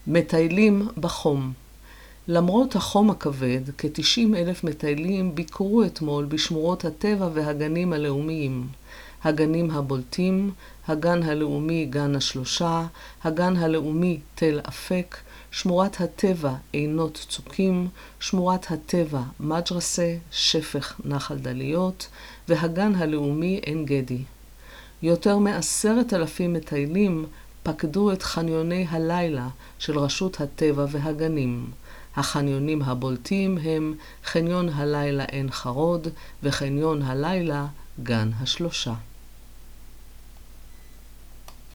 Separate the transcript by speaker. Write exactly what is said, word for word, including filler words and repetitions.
Speaker 1: מטיילים בחום. למרות החום הכבד, כ-תשעים אלף מטיילים ביקרו אתמול בשמורות הטבע והגנים הלאומיים. הגנים הבולטים, הגן הלאומי גן השלושה, הגן הלאומי תל אפק, שמורת הטבע עינות צוקים, שמורת הטבע מג'רסה, שפך נחל דליות, והגן הלאומי עין גדי. יותר מעשרת אלפים מטיילים פקדו את חניוני הלילה של רשות הטבע והגנים. החניונים הבולטים הם חניון הלילה עין חרוד וחניון הלילה גן השלושה.